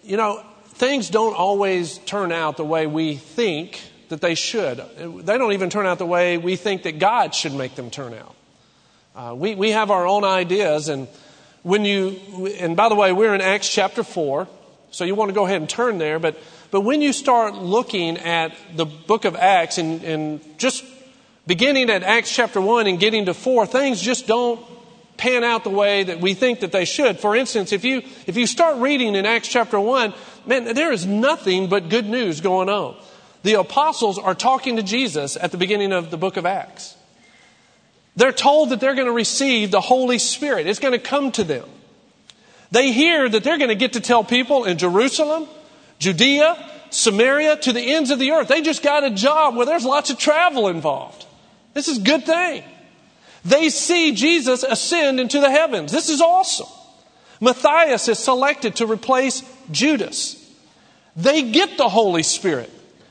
things don't always turn out the way we think that they should. They don't even turn out the way we think that God should make them turn out. We have our own ideas, and by the way, we're in Acts chapter 4, so you want to go ahead and turn there, but when you start looking at the book of Acts and just beginning at Acts chapter 1 and getting to 4, things just don't pan out the way that we think that they should. For instance, if you start reading in Acts chapter 1, man, there is nothing but good news going on. The apostles are talking to Jesus at the beginning of the book of Acts. They're told that they're going to receive the Holy Spirit. It's going to come to them. They hear that they're going to get to tell people in Jerusalem, Judea, Samaria, to the ends of the earth. They just got a job where there's lots of travel involved. This is a good thing. They see Jesus ascend into the heavens. This is awesome. Matthias is selected to replace Judas. They get the Holy Spirit.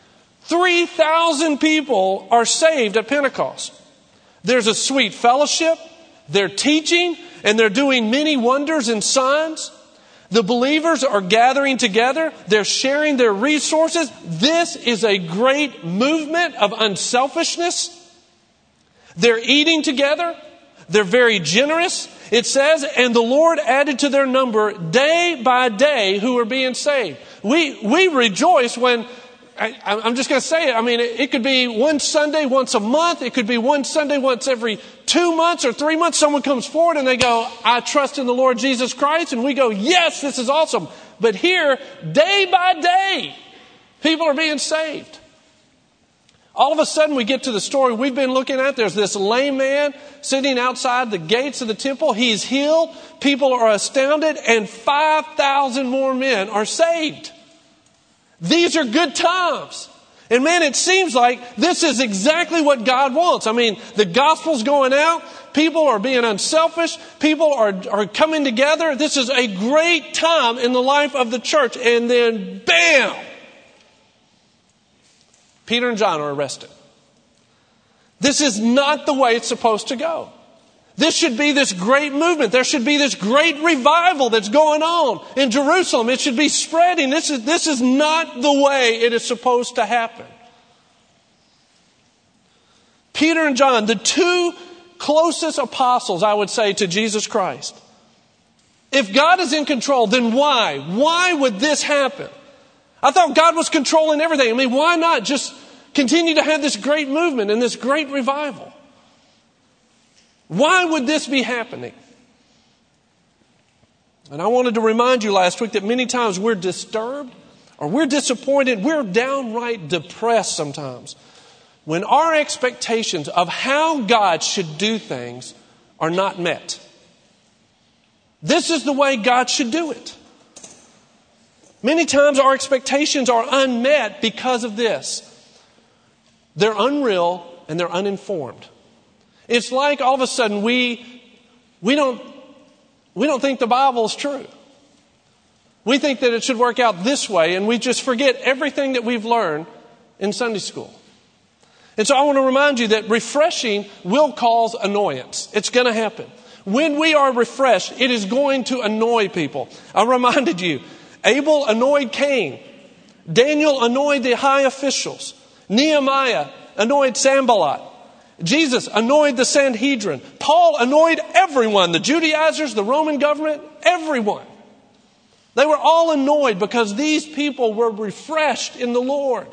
3,000 people are saved at Pentecost. There's a sweet fellowship. They're teaching and they're doing many wonders and signs. The believers are gathering together. They're sharing their resources. This is a great movement of unselfishness. They're eating together. They're very generous. It says, and the Lord added to their number day by day who are being saved. We rejoice when, I'm just going to say it. I mean, it could be one Sunday once a month. It could be one Sunday once every 2 months or 3 months. Someone comes forward and they go, I trust in the Lord Jesus Christ. And we go, yes, this is awesome. But here, day by day, people are being saved. All of a sudden we get to the story we've been looking at. There's this lame man sitting outside the gates of the temple. He's healed. People are astounded. And 5,000 more men are saved. These are good times. And man, it seems like this is exactly what God wants. I mean, the gospel's going out. People are being unselfish. People are coming together. This is a great time in the life of the church. And then, bam! Peter and John are arrested. This is not the way it's supposed to go. This should be this great movement. There should be this great revival that's going on in Jerusalem. It should be spreading. This is not the way it is supposed to happen. Peter and John, the two closest apostles, I would say, to Jesus Christ. If God is in control, then why? Why would this happen? I thought God was controlling everything. I mean, why not just continue to have this great movement and this great revival? Why would this be happening? And I wanted to remind you last week that many times we're disturbed or we're disappointed. We're downright depressed sometimes when our expectations of how God should do things are not met. This is the way God should do it. Many times our expectations are unmet because of this. They're unreal and they're uninformed. It's like all of a sudden we don't think the Bible is true. We think that it should work out this way, and we just forget everything that we've learned in Sunday school. And so I want to remind you that refreshing will cause annoyance. It's going to happen. When we are refreshed, it is going to annoy people. I reminded you, Abel annoyed Cain. Daniel annoyed the high officials. Nehemiah annoyed Sanballat. Jesus annoyed the Sanhedrin. Paul annoyed everyone, the Judaizers, the Roman government, everyone. They were all annoyed because these people were refreshed in the Lord.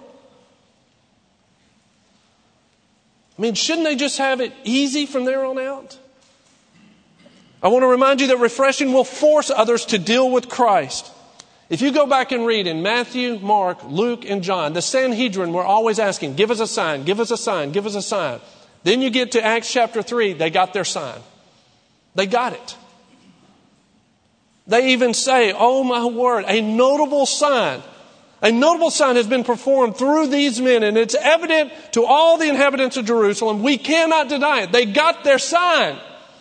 I mean, shouldn't they just have it easy from there on out? I want to remind you that refreshing will force others to deal with Christ. If you go back and read in Matthew, Mark, Luke, and John, the Sanhedrin were always asking, give us a sign, give us a sign, give us a sign. Then you get to Acts chapter 3, they got their sign. They got it. They even say, oh my word, a notable sign has been performed through these men, and it's evident to all the inhabitants of Jerusalem. We cannot deny it. They got their sign.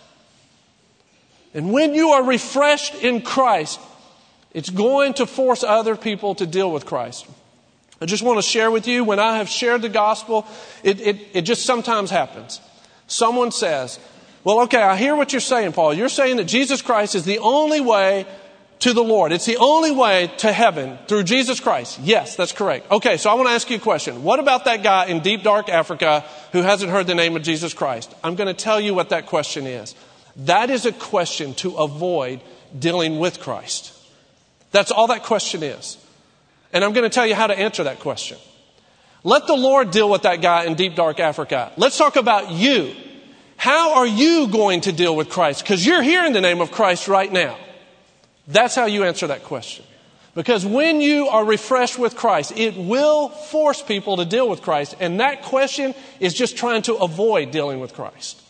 And when you are refreshed in Christ, it's going to force other people to deal with Christ. I just want to share with you, when I have shared the gospel, it just sometimes happens. Someone says, well, okay, I hear what you're saying, Paul. You're saying that Jesus Christ is the only way to the Lord. It's the only way to heaven through Jesus Christ. Yes, that's correct. Okay, so I want to ask you a question. What about that guy in deep, dark Africa who hasn't heard the name of Jesus Christ? I'm going to tell you what that question is. That is a question to avoid dealing with Christ. That's all that question is. And I'm going to tell you how to answer that question. Let the Lord deal with that guy in deep, dark Africa. Let's talk about you. How are you going to deal with Christ? Because you're here in the name of Christ right now. That's how you answer that question. Because when you are refreshed with Christ, it will force people to deal with Christ. And that question is just trying to avoid dealing with Christ.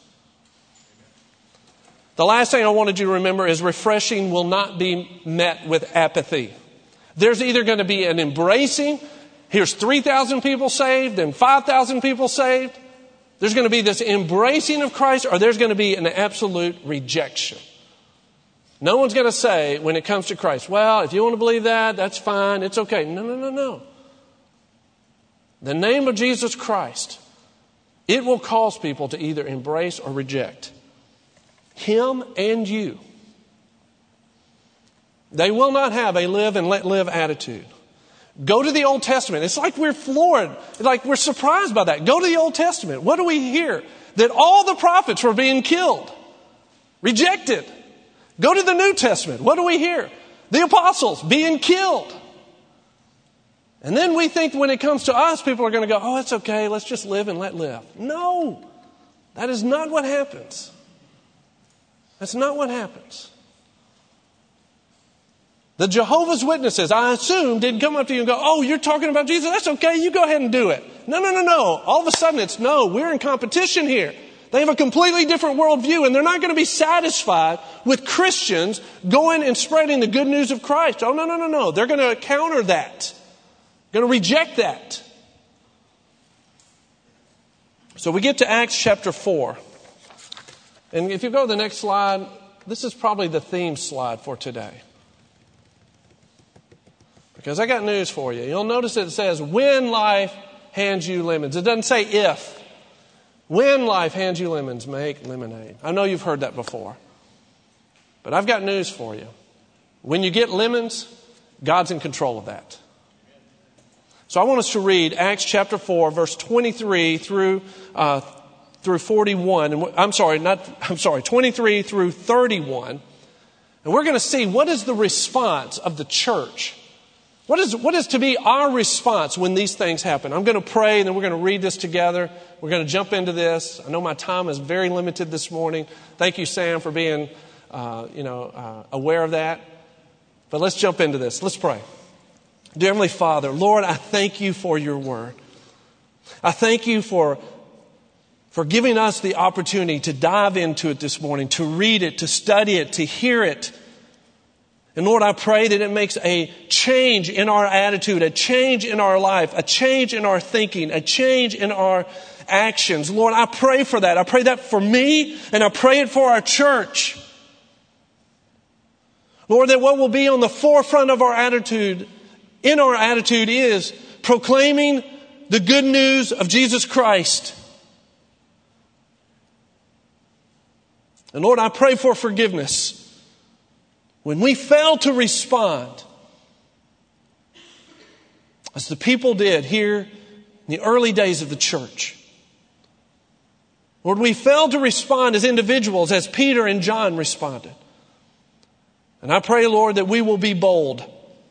The last thing I wanted you to remember is refreshing will not be met with apathy. There's either going to be an embracing. Here's 3,000 people saved and 5,000 people saved. There's going to be this embracing of Christ, or there's going to be an absolute rejection. No one's going to say, when it comes to Christ, well, if you want to believe that, that's fine. It's okay. No. The name of Jesus Christ, it will cause people to either embrace or reject Him and you. They will not have a live and let live attitude. Go to the Old Testament. It's like we're floored. Like we're surprised by that. Go to the Old Testament. What do we hear? That all the prophets were being killed. Rejected. Go to the New Testament. What do we hear? The apostles being killed. And then we think when it comes to us, people are going to go, oh, it's okay. Let's just live and let live. No, that is not what happens. That's not what happens. The Jehovah's Witnesses, I assume, didn't come up to you and go, oh, you're talking about Jesus? That's okay. You go ahead and do it. No. All of a sudden it's no. We're in competition here. They have a completely different worldview, and they're not going to be satisfied with Christians going and spreading the good news of Christ. Oh, no. They're going to counter that. Going to reject that. So we get to Acts chapter 4. And if you go to the next slide, this is probably the theme slide for today. Because I got news for you. You'll notice it says, when life hands you lemons. It doesn't say if. When life hands you lemons, make lemonade. I know you've heard that before. But I've got news for you. When you get lemons, God's in control of that. So I want us to read Acts chapter 4, verse 23 through 41. And 23 through 31. And we're going to see what is the response of the church. What is to be our response when these things happen? I'm going to pray and then we're going to read this together. We're going to jump into this. I know my time is very limited this morning. Thank you, Sam, for being aware of that. But let's jump into this. Let's pray. Dear Heavenly Father, Lord, I thank you for your word. I thank you for giving us the opportunity to dive into it this morning, to read it, to study it, to hear it. And Lord, I pray that it makes a change in our attitude, a change in our life, a change in our thinking, a change in our actions. Lord, I pray for that. I pray that for me, and I pray it for our church. Lord, that what will be on the forefront of our attitude, in our attitude, is proclaiming the good news of Jesus Christ. And Lord, I pray for forgiveness. When we fail to respond, as the people did here in the early days of the church, Lord, we failed to respond as individuals, as Peter and John responded. And I pray, Lord, that we will be bold.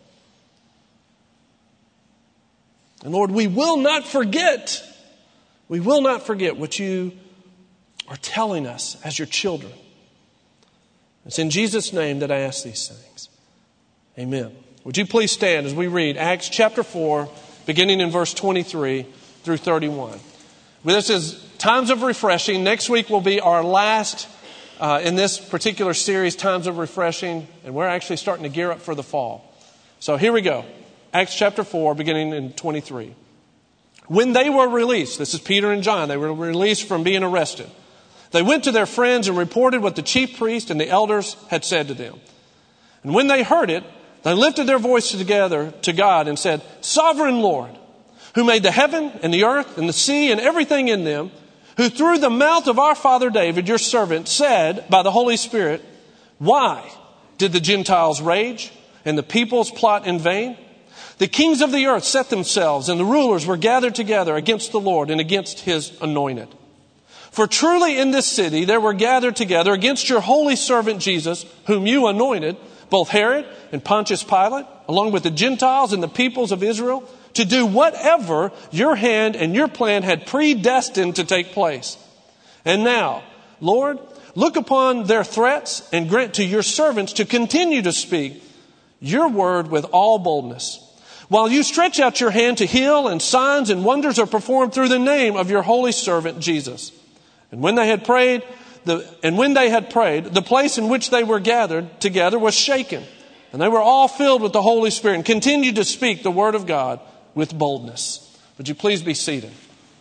And Lord, we will not forget what you are telling us as your children. It's in Jesus' name that I ask these things. Amen. Would you please stand as we read Acts chapter 4, beginning in verse 23 through 31. Well, this is Times of Refreshing. Next week will be our last in this particular series, Times of Refreshing, and we're actually starting to gear up for the fall. So here we go. Acts chapter 4, beginning in 23. When they were released, this is Peter and John, they were released from being arrested. They went to their friends and reported what the chief priest and the elders had said to them. And when they heard it, they lifted their voices together to God and said, Sovereign Lord, who made the heaven and the earth and the sea and everything in them, who through the mouth of our father David, your servant, said by the Holy Spirit, Why did the Gentiles rage and the peoples plot in vain? The kings of the earth set themselves, and the rulers were gathered together against the Lord and against his anointed. For truly in this city there were gathered together against your holy servant Jesus, whom you anointed, both Herod and Pontius Pilate, along with the Gentiles and the peoples of Israel, to do whatever your hand and your plan had predestined to take place. And now, Lord, look upon their threats and grant to your servants to continue to speak your word with all boldness, while you stretch out your hand to heal, and signs and wonders are performed through the name of your holy servant Jesus. And when they had prayed, the place in which they were gathered together was shaken, and they were all filled with the Holy Spirit and continued to speak the word of God with boldness. Would you please be seated?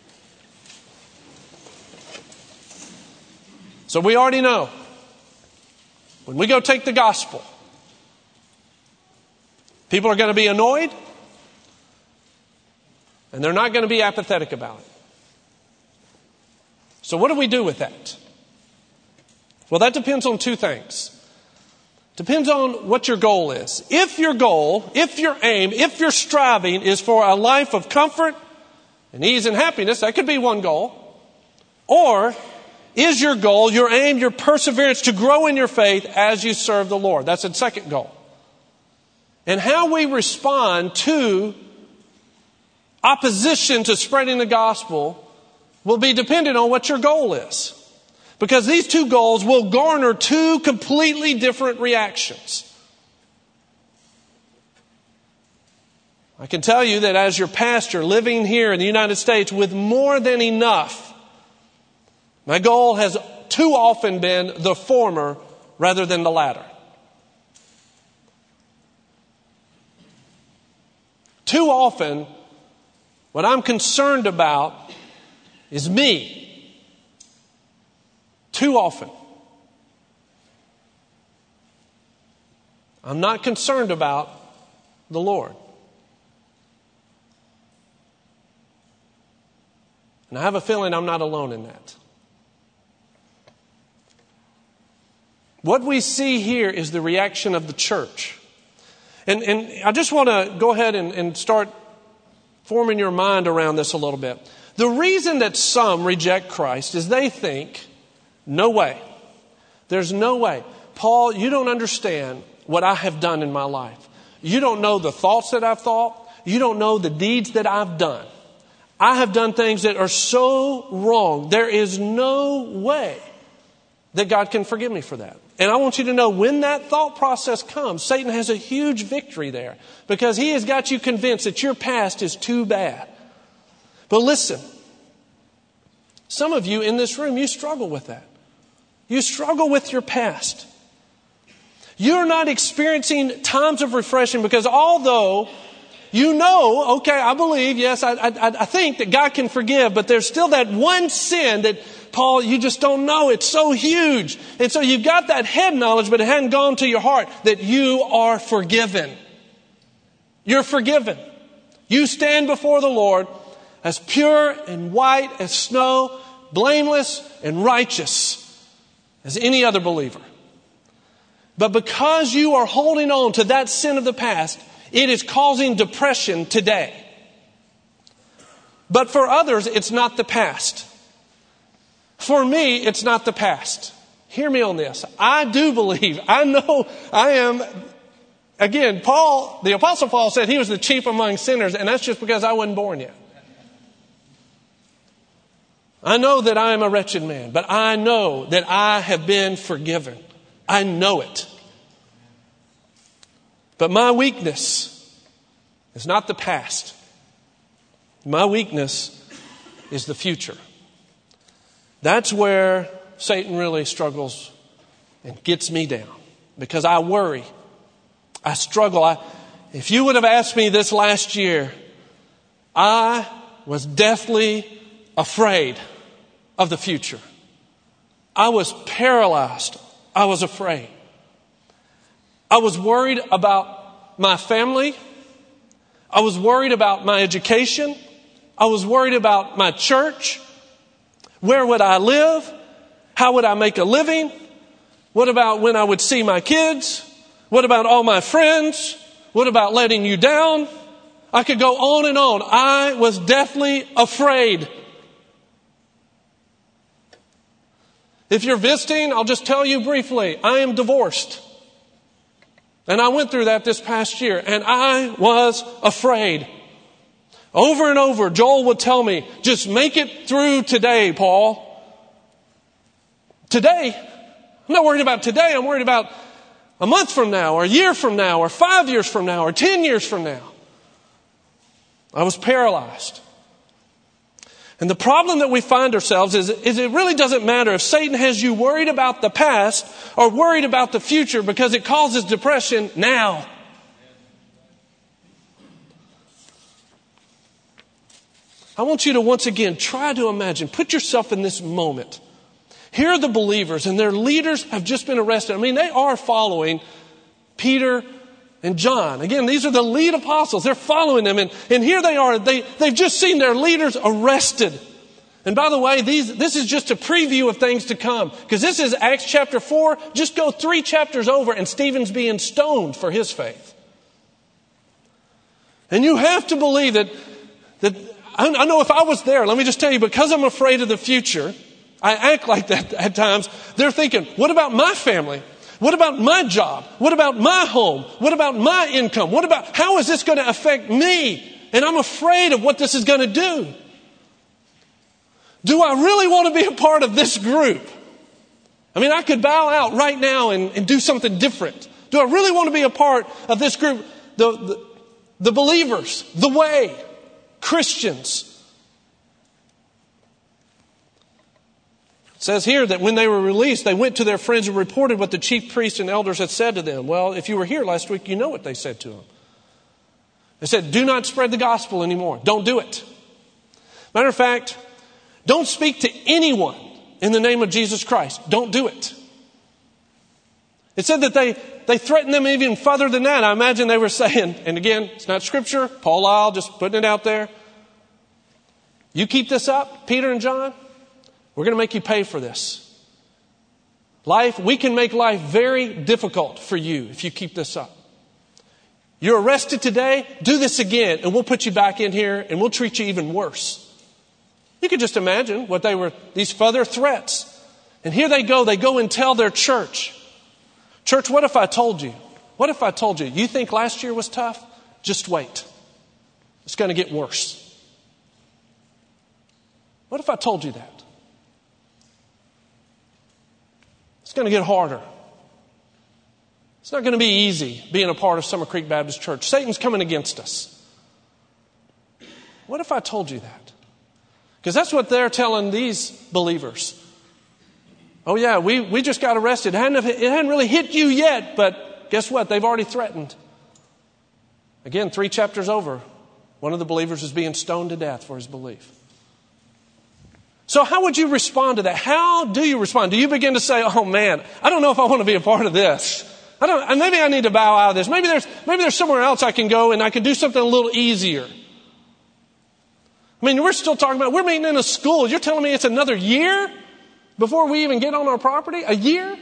So we already know, when we go take the gospel, people are going to be annoyed, and they're not going to be apathetic about it. So what do we do with that? Well, that depends on two things. Depends on what your goal is. If your goal, if your aim, if your striving is for a life of comfort and ease and happiness, that could be one goal. Or is your goal, your aim, your perseverance to grow in your faith as you serve the Lord? That's a second goal. And how we respond to opposition to spreading the gospel will be dependent on what your goal is. Because these two goals will garner two completely different reactions. I can tell you that as your pastor living here in the United States with more than enough, my goal has too often been the former rather than the latter. Too often, what I'm concerned about is me. Too often. I'm not concerned about the Lord. And I have a feeling I'm not alone in that. What we see here is the reaction of the church. And I just want to go ahead and start forming your mind around this a little bit. The reason that some reject Christ is they think, no way. There's no way. Paul, you don't understand what I have done in my life. You don't know the thoughts that I've thought. You don't know the deeds that I've done. I have done things that are so wrong. There is no way that God can forgive me for that. And I want you to know, when that thought process comes, Satan has a huge victory there, because he has got you convinced that your past is too bad. But listen, some of you in this room, you struggle with that. You struggle with your past. You're not experiencing times of refreshing because although you know, okay, I believe, yes, I think that God can forgive, but there's still that one sin that, Paul, you just don't know. It's so huge. And so you've got that head knowledge, but it hadn't gone to your heart that you are forgiven. You're forgiven. You stand before the Lord as pure and white as snow, blameless and righteous as any other believer. But because you are holding on to that sin of the past, it is causing depression today. But for others, it's not the past. For me, it's not the past. Hear me on this. I do believe, I know I am, again, Paul, the Apostle Paul said he was the chief among sinners, and that's just because I wasn't born yet. I know that I am a wretched man, but I know that I have been forgiven. I know it. But my weakness is not the past. My weakness is the future. That's where Satan really struggles and gets me down, because I worry. I struggle. If you would have asked me this last year, I was deathly afraid of the future. I was paralyzed. I was afraid. I was worried about my family. I was worried about my education. I was worried about my church. Where would I live? How would I make a living? What about when I would see my kids? What about all my friends? What about letting you down? I could go on and on. I was deathly afraid. If you're visiting, I'll just tell you briefly, I am divorced. And I went through that this past year, and I was afraid. Over and over, Joel would tell me, just make it through today, Paul. Today? I'm not worried about today. I'm worried about a month from now, or a year from now, or 5 years from now, or 10 years from now. I was paralyzed. And the problem that we find ourselves is it really doesn't matter if Satan has you worried about the past or worried about the future, because it causes depression now. I want you to once again try to imagine, put yourself in this moment. Here are the believers, and their leaders have just been arrested. I mean, they are following Peter and John. Again, these are the lead apostles. They're following them. And here they are. They've just seen their leaders arrested. And by the way, this is just a preview of things to come. Because this is Acts chapter 4. Just go 3 chapters over and Stephen's being stoned for his faith. And you have to believe that I know if I was there, let me just tell you, because I'm afraid of the future, I act like that at times. They're thinking, what about my family? What about my job? What about my home? What about my income? How is this going to affect me? And I'm afraid of what this is going to do. Do I really want to be a part of this group? I mean, I could bow out right now and do something different. Do I really want to be a part of this group? The believers, the way, Christians. It says here that when they were released, they went to their friends and reported what the chief priests and elders had said to them. Well, if you were here last week, you know what they said to them. They said, do not spread the gospel anymore. Don't do it. Matter of fact, don't speak to anyone in the name of Jesus Christ. Don't do it. It said that they threatened them even further than that. I imagine they were saying, and again, it's not scripture, Paul Lyle just putting it out there. You keep this up, Peter and John, we're going to make you pay for this. We can make life very difficult for you if you keep this up. You're arrested today, do this again, and we'll put you back in here and we'll treat you even worse. You could just imagine what these further threats. And here they go and tell their church. Church, what if I told you? What if I told you? You think last year was tough? Just wait. It's going to get worse. What if I told you that? It's going to get harder. It's not going to be easy being a part of Summer Creek Baptist Church. Satan's coming against us. What if I told you that? Because that's what they're telling these believers. Oh yeah, we just got arrested. It hadn't really hit you yet, but guess what? They've already threatened. Again, 3 chapters over, one of the believers is being stoned to death for his belief. So how would you respond to that? How do you respond? Do you begin to say, oh man, I don't know if I want to be a part of this. Maybe I need to bow out of this. Maybe there's somewhere else I can go and I can do something a little easier. I mean, we're still talking about, we're meeting in a school. You're telling me it's another year before we even get on our property? A year?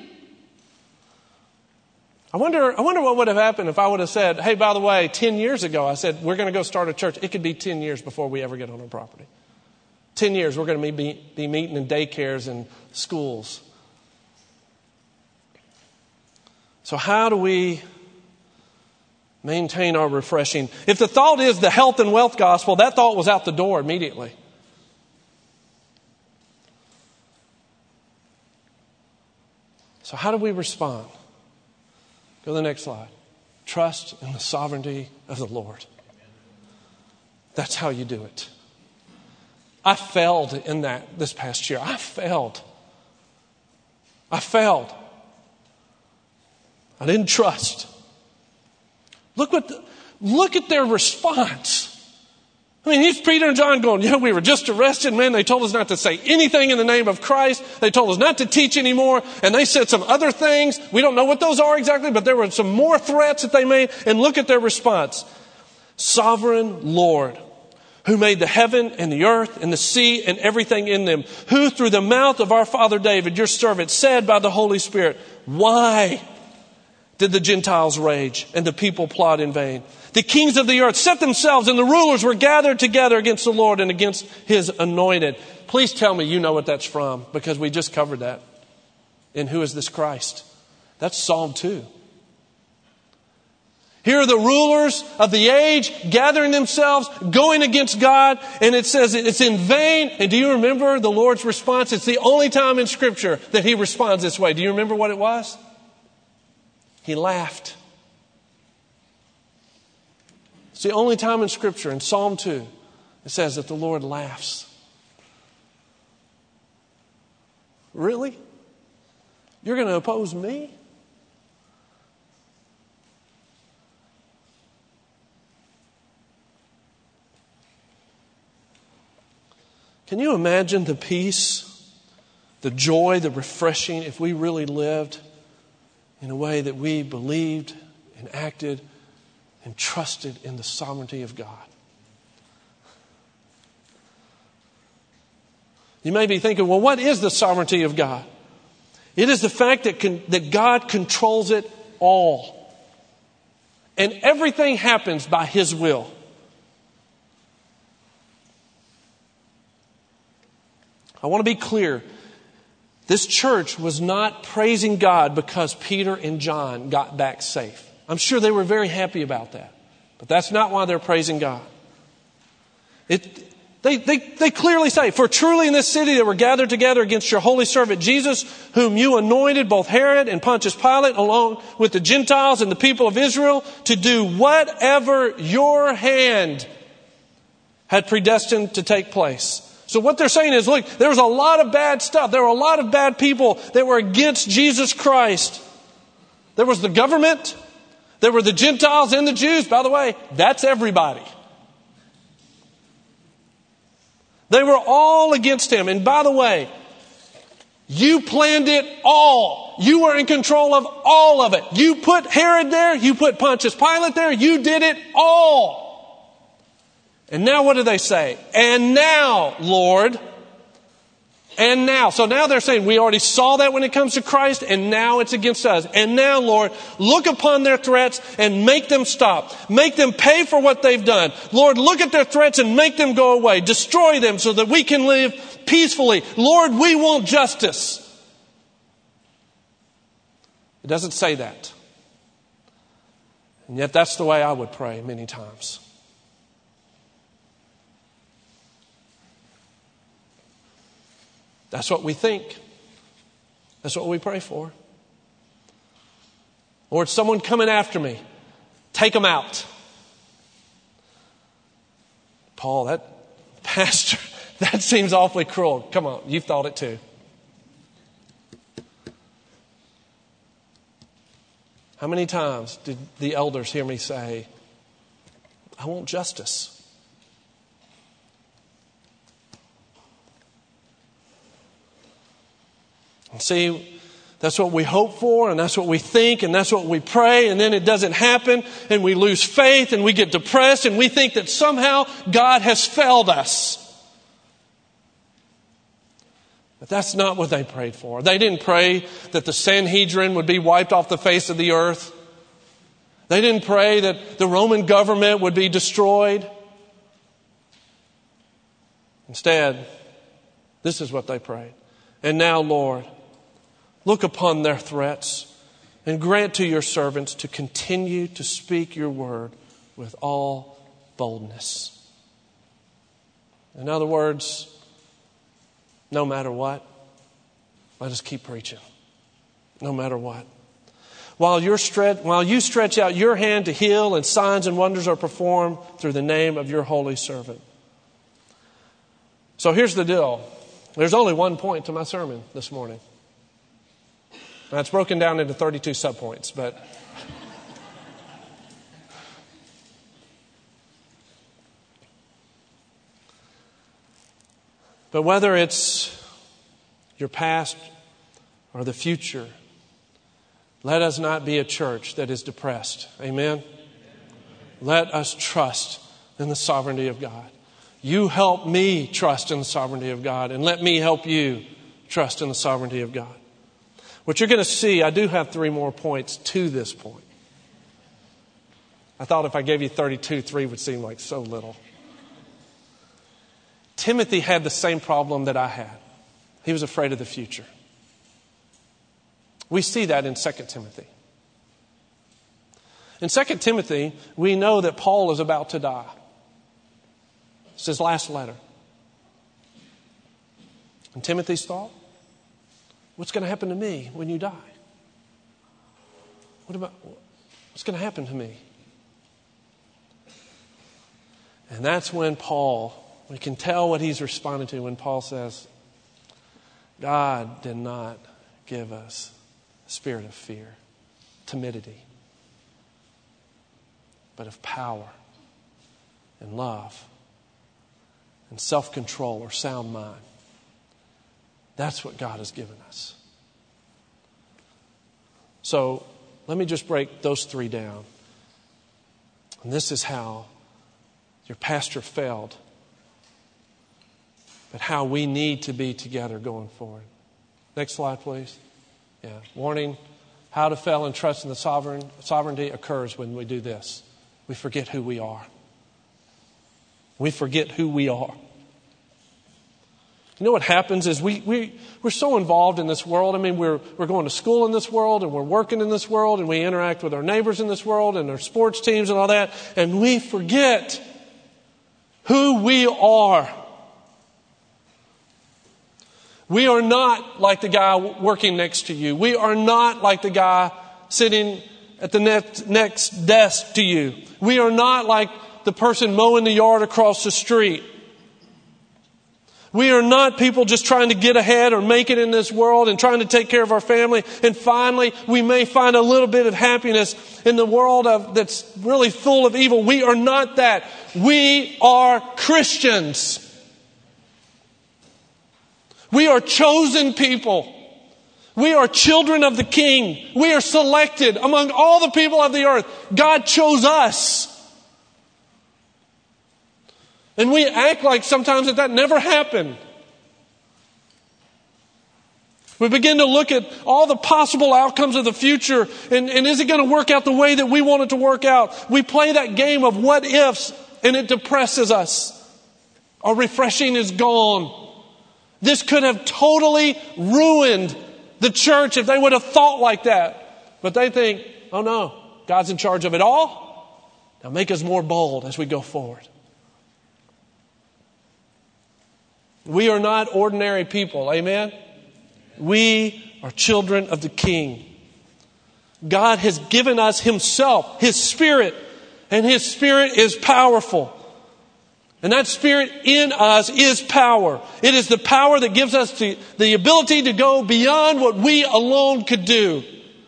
I wonder what would have happened if I would have said, hey, by the way, 10 years ago, I said, we're going to go start a church. It could be 10 years before we ever get on our property. 10 years, we're going to be meeting in daycares and schools. So how do we maintain our refreshing? If the thought is the health and wealth gospel, that thought was out the door immediately. So how do we respond? Go to the next slide. Trust in the sovereignty of the Lord. That's how you do it. I failed in that this past year. I failed. I didn't trust. Look at their response. I mean, here's Peter and John going, yeah, we were just arrested. Man, they told us not to say anything in the name of Christ. They told us not to teach anymore. And they said some other things. We don't know what those are exactly, but there were some more threats that they made. And look at their response. Sovereign Lord, who made the heaven and the earth and the sea and everything in them, who through the mouth of our father David, your servant, said by the Holy Spirit, why did the Gentiles rage and the people plot in vain. The kings of the earth set themselves and the rulers were gathered together against the Lord and against his anointed. Please tell me you know what that's from, because we just covered that. And who is this Christ? That's Psalm 2. Here are the rulers of the age gathering themselves, going against God, and it says it's in vain. And do you remember the Lord's response? It's the only time in Scripture that he responds this way. Do you remember what it was? He laughed. It's the only time in Scripture, in Psalm 2, it says that the Lord laughs. Really? You're going to oppose me? Can you imagine the peace, the joy, the refreshing if we really lived in a way that we believed and acted and trusted in the sovereignty of God? You may be thinking, well, what is the sovereignty of God? It is the fact that God controls it all. And everything happens by his will. I want to be clear. This church was not praising God because Peter and John got back safe. I'm sure they were very happy about that. But that's not why they're praising God. They clearly say, for truly in this city they were gathered together against your holy servant Jesus, whom you anointed, both Herod and Pontius Pilate, along with the Gentiles and the people of Israel, to do whatever your hand had predestined to take place. So what they're saying is, look, there was a lot of bad stuff. There were a lot of bad people that were against Jesus Christ. There was the government. There were the Gentiles and the Jews. By the way, that's everybody. They were all against him. And by the way, you planned it all. You were in control of all of it. You put Herod there. You put Pontius Pilate there. You did it all. And now what do they say? And now, Lord. And now. So now they're saying we already saw that when it comes to Christ, and now it's against us. And now, Lord, look upon their threats and make them stop. Make them pay for what they've done. Lord, look at their threats and make them go away. Destroy them so that we can live peacefully. Lord, we want justice. It doesn't say that. And yet that's the way I would pray many times. That's what we think. That's what we pray for. Lord, someone coming after me. Take them out. Paul, Pastor, that seems awfully cruel. Come on, you've thought it too. How many times did the elders hear me say, I want justice? See, that's what we hope for, and that's what we think, and that's what we pray, and then it doesn't happen, and we lose faith, and we get depressed, and we think that somehow God has failed us. But that's not what they prayed for. They didn't pray that the Sanhedrin would be wiped off the face of the earth. They didn't pray that the Roman government would be destroyed. Instead, this is what they prayed. And now, Lord, look upon their threats and grant to your servants to continue to speak your word with all boldness. In other words, no matter what, let us keep preaching. No matter what. While you stretch out your hand to heal and signs and wonders are performed through the name of your holy servant. So here's the deal. There's only one point to my sermon this morning. Now, it's broken down into 32 subpoints, but whether it's your past or the future, let us not be a church that is depressed. Amen? Let us trust in the sovereignty of God. You help me trust in the sovereignty of God, and let me help you trust in the sovereignty of God. What you're going to see, I do have 3 more points to this point. I thought if I gave you 32, 3 would seem like so little. Timothy had the same problem that I had. He was afraid of the future. We see that in 2 Timothy. In 2 Timothy, we know that Paul is about to die. It's his last letter. And Timothy's thought, what's going to happen to me when you die? What's going to happen to me? And that's when we can tell what he's responding to when Paul says, God did not give us a spirit of fear, timidity, but of power and love and self-control or sound mind. That's what God has given us. So let me just break those 3 down. And this is how your pastor failed, but how we need to be together going forward. Next slide, please. Yeah. Warning, how to fail and trust in the sovereignty occurs when we do this. We forget who we are. We forget who we are. You know what happens is we're so involved in this world. I mean, we're going to school in this world, and we're working in this world, and we interact with our neighbors in this world and our sports teams and all that, and we forget who we are. We are not like the guy working next to you. We are not like the guy sitting at the next desk to you. We are not like the person mowing the yard across the street. We are not people just trying to get ahead or make it in this world and trying to take care of our family. And finally, we may find a little bit of happiness in the world that's really full of evil. We are not that. We are Christians. We are chosen people. We are children of the King. We are selected among all the people of the earth. God chose us. And we act like sometimes that never happened. We begin to look at all the possible outcomes of the future. And is it going to work out the way that we want it to work out? We play that game of what ifs, and it depresses us. Our refreshing is gone. This could have totally ruined the church if they would have thought like that. But they think, oh no, God's in charge of it all. Now make us more bold as we go forward. We are not ordinary people. Amen? We are children of the King. God has given us Himself, His Spirit, and His Spirit is powerful. And that Spirit in us is power. It is the power that gives us the ability to go beyond what we alone could do.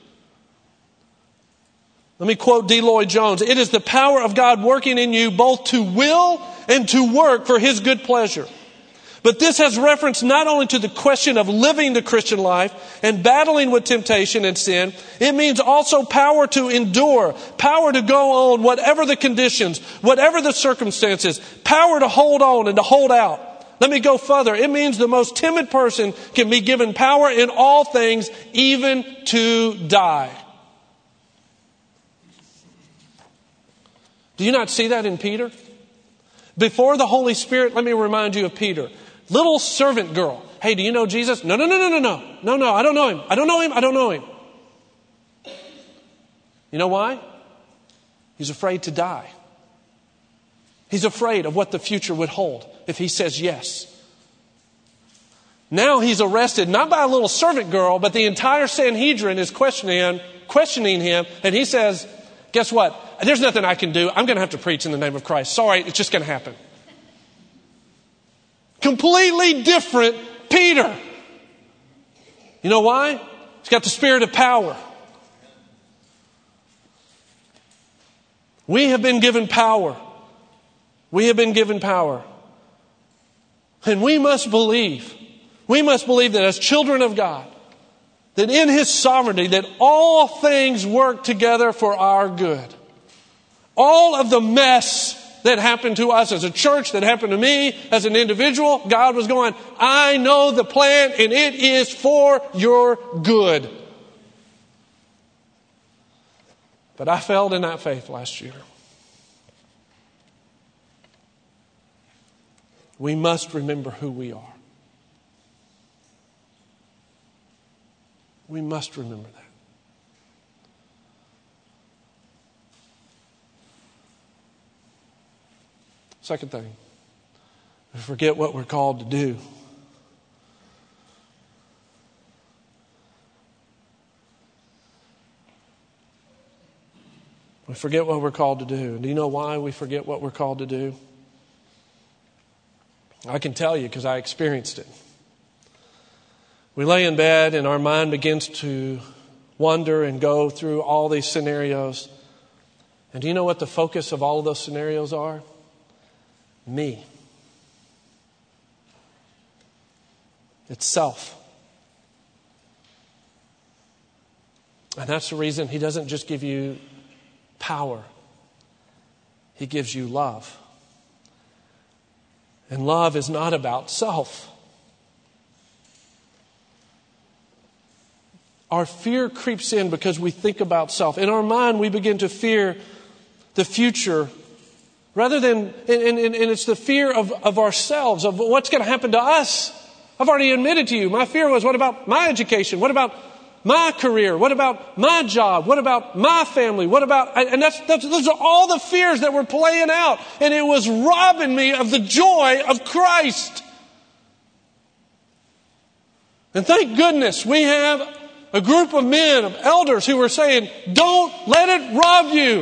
Let me quote D. Lloyd Jones. It is the power of God working in you both to will and to work for His good pleasure. But this has reference not only to the question of living the Christian life and battling with temptation and sin. It means also power to endure, power to go on whatever the conditions, whatever the circumstances, power to hold on and to hold out. Let me go further. It means the most timid person can be given power in all things, even to die. Do you not see that in Peter? Before the Holy Spirit, let me remind you of Peter. Little servant girl. Hey, do you know Jesus? No, I don't know Him. I don't know Him. You know why? He's afraid to die. He's afraid of what the future would hold if he says yes. Now he's arrested, not by a little servant girl, but the entire Sanhedrin is questioning him. And he says, guess what? There's nothing I can do. I'm going to have to preach in the name of Christ. Sorry, it's just going to happen. Completely different Peter. You know why? He's got the spirit of power. We have been given power. We have been given power. And we must believe that as children of God, that in His sovereignty, that all things work together for our good. All of the mess that happened to us as a church, that happened to me as an individual, God was going, I know the plan and it is for your good. But I failed in that faith last year. We must remember who we are. We must remember that. Second thing, we forget what we're called to do. We forget what we're called to do. And do you know why we forget what we're called to do? I can tell you because I experienced it. We lay in bed and our mind begins to wander and go through all these scenarios. And do you know what the focus of all of those scenarios are? Me. It's self. And that's the reason He doesn't just give you power. He gives you love. And love is not about self. Our fear creeps in because we think about self. In our mind, we begin to fear the future rather than, and it's the fear of ourselves, of what's going to happen to us. I've already admitted to you, my fear was, what about my education? What about my career? What about my job? What about my family? What about, and those are all the fears that were playing out. And it was robbing me of the joy of Christ. And thank goodness we have a group of men, of elders who were saying, don't let it rob you.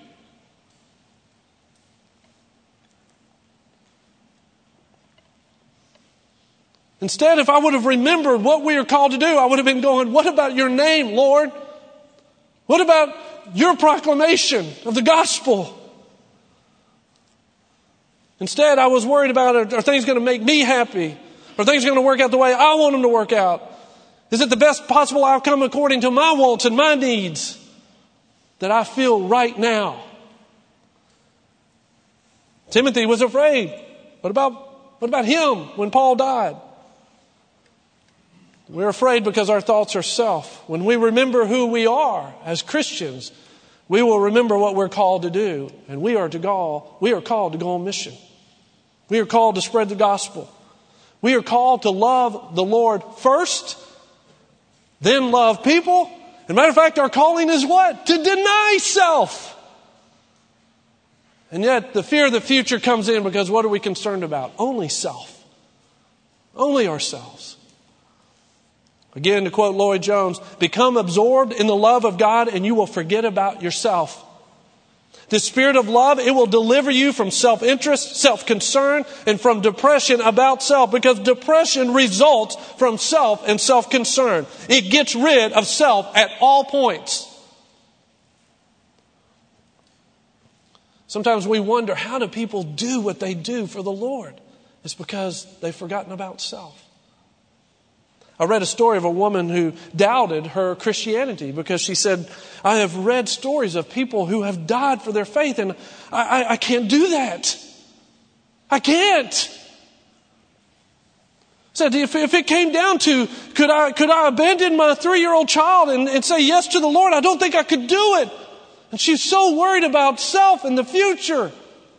Instead, if I would have remembered what we are called to do, I would have been going, what about your name, Lord? What about your proclamation of the gospel? Instead, I was worried about, are things going to make me happy? Are things going to work out the way I want them to work out? Is it the best possible outcome according to my wants and my needs that I feel right now? Timothy was afraid. What about him when Paul died? We're afraid because our thoughts are self. When we remember who we are as Christians, we will remember what we're called to do. And we are called to go on mission. We are called to spread the gospel. We are called to love the Lord first, then love people. As a matter of fact, our calling is what? To deny self. And yet the fear of the future comes in because what are we concerned about? Only self. Only ourselves. Again, to quote Lloyd Jones, become absorbed in the love of God and you will forget about yourself. The spirit of love, it will deliver you from self-interest, self-concern, and from depression about self, because depression results from self and self-concern. It gets rid of self at all points. Sometimes we wonder, how do people do what they do for the Lord? It's because they've forgotten about self. I read a story of a woman who doubted her Christianity because she said, I have read stories of people who have died for their faith and I can't do that. I can't. Said, if it came down to, could I abandon my 3-year-old child and say yes to the Lord? I don't think I could do it. And she's so worried about self and the future.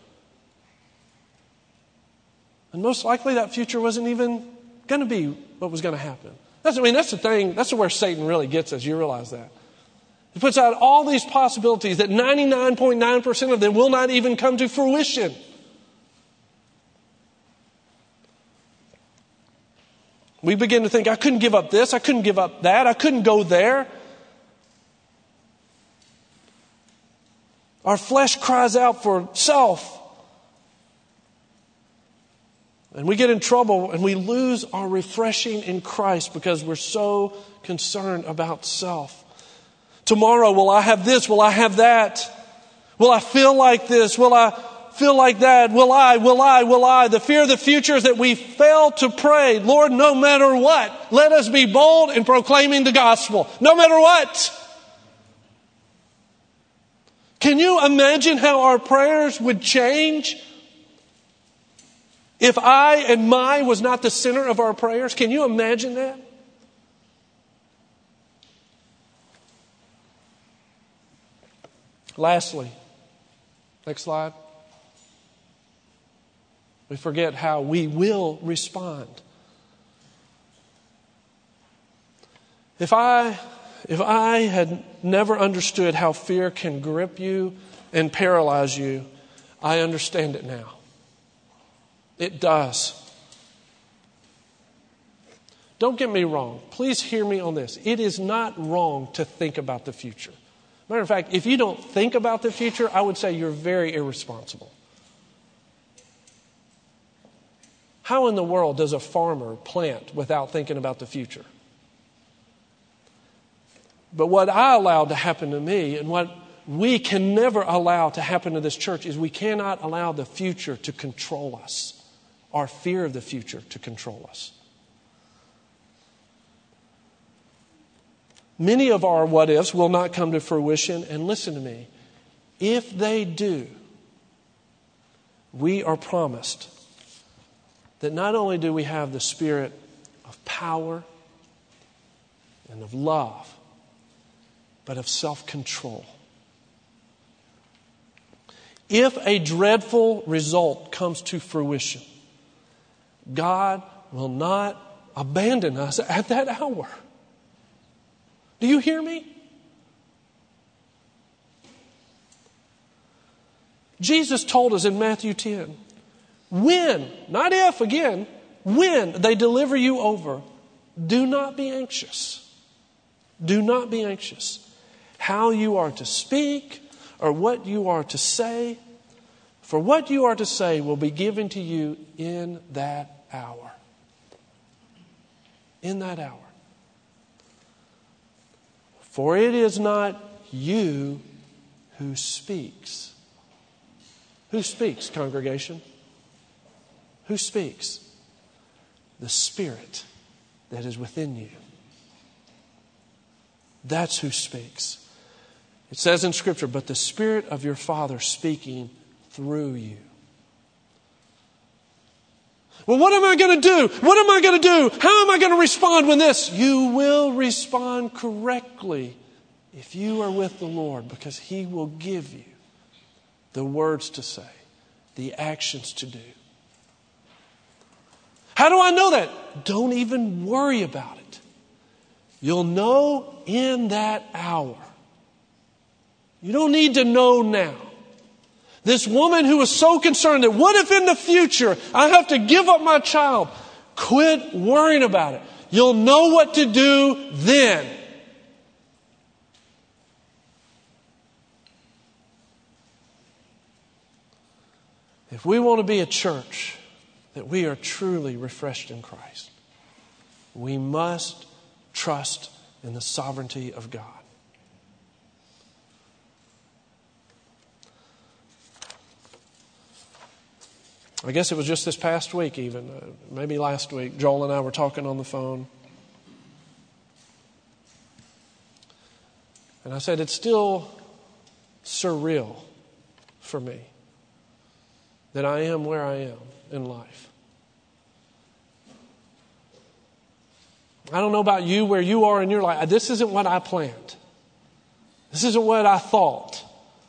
And most likely that future wasn't even going to be what was going to happen. That's the thing. That's where Satan really gets us. You realize that. He puts out all these possibilities that 99.9% of them will not even come to fruition. We begin to think, I couldn't give up this. I couldn't give up that. I couldn't go there. Our flesh cries out for self. And we get in trouble and we lose our refreshing in Christ because we're so concerned about self. Tomorrow, will I have this? Will I have that? Will I feel like this? Will I feel like that? Will I? The fear of the future is that we fail to pray. Lord, no matter what, let us be bold in proclaiming the gospel. No matter what. Can you imagine how our prayers would change if I and my was not the center of our prayers? Can you imagine that? Lastly, next slide. We forget how we will respond. If I had never understood how fear can grip you and paralyze you, I understand it now. It does. Don't get me wrong. Please hear me on this. It is not wrong to think about the future. Matter of fact, if you don't think about the future, I would say you're very irresponsible. How in the world does a farmer plant without thinking about the future? But what I allowed to happen to me, and what we can never allow to happen to this church, is we cannot allow the future to control us. Our fear of the future to control us. Many of our what ifs will not come to fruition. And listen to me, if they do, we are promised that not only do we have the spirit of power and of love, but of self-control. If a dreadful result comes to fruition, God will not abandon us at that hour. Do you hear me? Jesus told us in Matthew 10, when, not if again, when they deliver you over, do not be anxious. Do not be anxious. How you are to speak or what you are to say, for what you are to say will be given to you in that hour. In that hour. For it is not you who speaks. Who speaks, congregation? Who speaks? The Spirit that is within you. That's who speaks. It says in Scripture, but the Spirit of your Father speaking through you. Well, what am I going to do? What am I going to do? How am I going to respond when this? You will respond correctly if you are with the Lord, because He will give you the words to say, the actions to do. How do I know that? Don't even worry about it. You'll know in that hour. You don't need to know now. This woman who was so concerned that what if in the future I have to give up my child? Quit worrying about it. You'll know what to do then. If we want to be a church that we are truly refreshed in Christ, we must trust in the sovereignty of God. I guess it was just this past week even, maybe last week, Joel and I were talking on the phone. And I said, it's still surreal for me that I am where I am in life. I don't know about you, where you are in your life. This isn't what I planned. This isn't what I thought.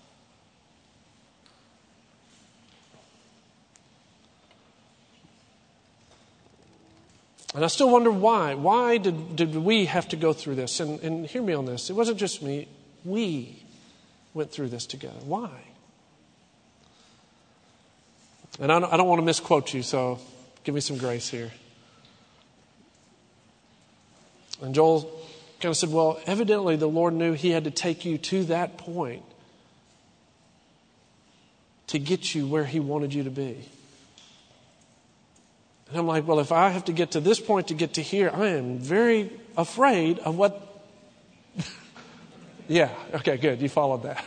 And I still wonder why. Why did we have to go through this? And hear me on this. It wasn't just me. We went through this together. Why? And I don't want to misquote you, so give me some grace here. And Joel kind of said, well, evidently the Lord knew He had to take you to that point to get you where He wanted you to be. And I'm like, well, if I have to get to this point to get to here, I am very afraid of what... Yeah, okay, good. You followed that.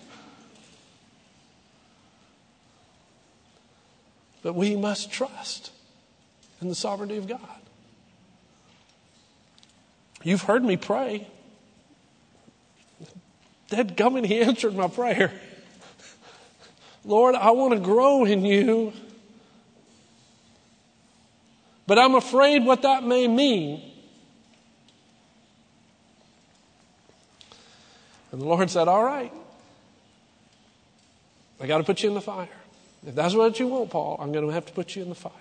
But we must trust in the sovereignty of God. You've heard me pray. Dadgummit, He answered my prayer. Lord, I want to grow in You. But I'm afraid what that may mean. And the Lord said, all right, I got to put you in the fire. If that's what you want, Paul, I'm going to have to put you in the fire.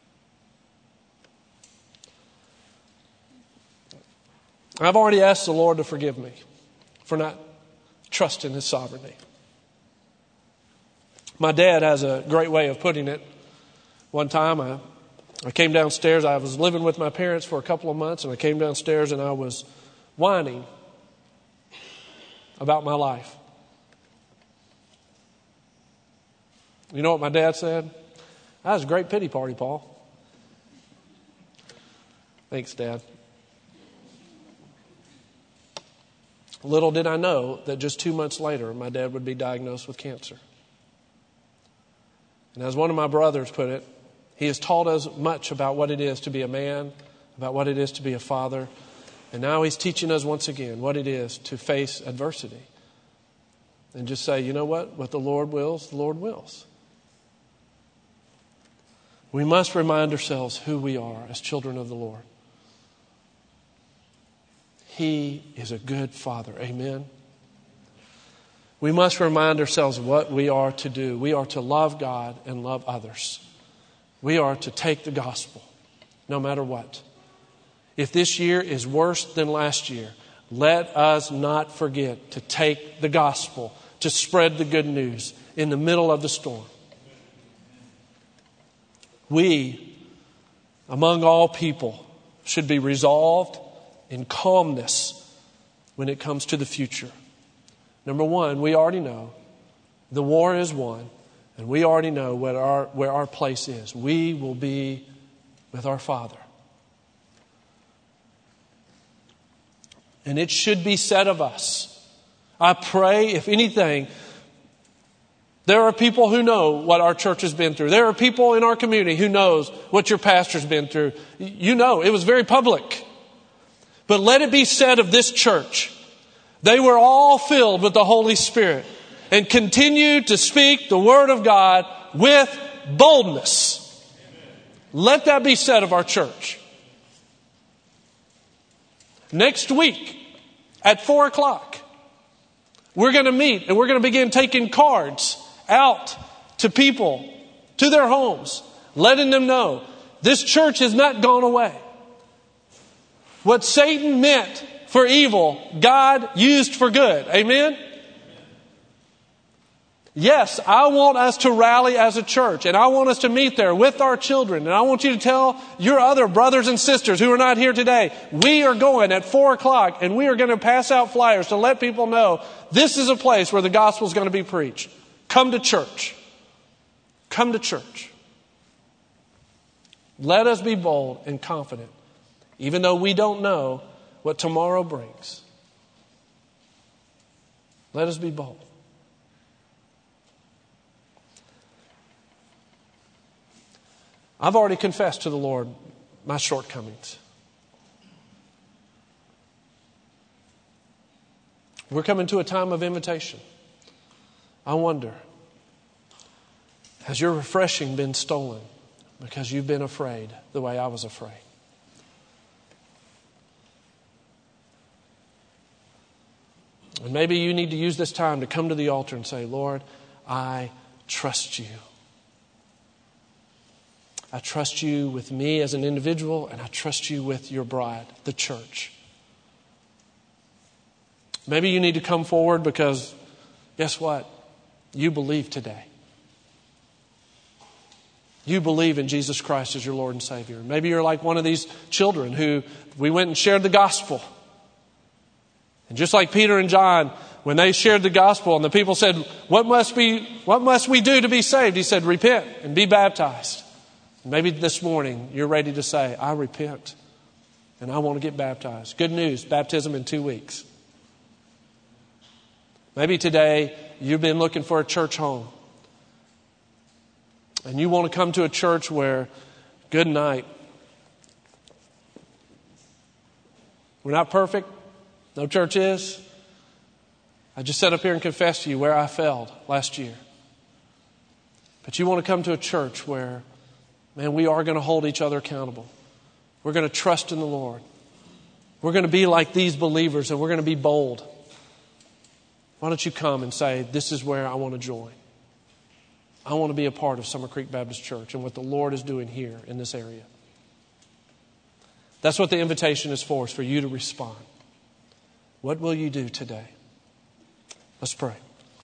I've already asked the Lord to forgive me for not trusting His sovereignty. My dad has a great way of putting it. One time I came downstairs. I was living with my parents for a couple of months, and I came downstairs and I was whining about my life. You know what my dad said? That was a great pity party, Paul. Thanks, Dad. Little did I know that just 2 months later, my dad would be diagnosed with cancer. And as one of my brothers put it, he has taught us much about what it is to be a man, about what it is to be a father. And now he's teaching us once again what it is to face adversity. And just say, you know what the Lord wills, the Lord wills. We must remind ourselves who we are as children of the Lord. He is a good Father. Amen. We must remind ourselves what we are to do. We are to love God and love others. We are to take the gospel no matter what. If this year is worse than last year, let us not forget to take the gospel, to spread the good news in the middle of the storm. We, among all people, should be resolved in calmness when it comes to the future. Number one, we already know the war is won, and we already know where our place is. We will be with our Father. And it should be said of us. I pray, if anything, there are people who know what our church has been through. There are people in our community who knows what your pastor's been through. You know, it was very public. But let it be said of this church, they were all filled with the Holy Spirit and continued to speak the Word of God with boldness. Let that be said of our church. Next week at 4:00, we're going to meet and we're going to begin taking cards out to people, to their homes, letting them know this church has not gone away. What Satan meant for evil, God used for good. Amen? Yes, I want us to rally as a church, and I want us to meet there with our children. And I want you to tell your other brothers and sisters who are not here today, we are going at 4:00, and we are going to pass out flyers to let people know this is a place where the gospel is going to be preached. Come to church. Come to church. Let us be bold and confident, even though we don't know what tomorrow brings. Let us be bold. I've already confessed to the Lord my shortcomings. We're coming to a time of invitation. I wonder, has your refreshing been stolen because you've been afraid the way I was afraid? And maybe you need to use this time to come to the altar and say, Lord, I trust you. I trust you with me as an individual, and I trust you with your bride, the church. Maybe you need to come forward because, guess what? You believe today. You believe in Jesus Christ as your Lord and Savior. Maybe you're like one of these children who we went and shared the gospel. And just like Peter and John, when they shared the gospel and the people said, what must we do to be saved? He said, repent and be baptized. Maybe this morning you're ready to say, I repent and I want to get baptized. Good news, baptism in 2 weeks. Maybe today you've been looking for a church home. And you want to come to a church where, good night. We're not perfect. No church is. I just sat up here and confessed to you where I failed last year. But you want to come to a church where, man, we are going to hold each other accountable. We're going to trust in the Lord. We're going to be like these believers and we're going to be bold. Why don't you come and say, this is where I want to join. I want to be a part of Summer Creek Baptist Church and what the Lord is doing here in this area. That's what the invitation is for you to respond. What will you do today? Let's pray.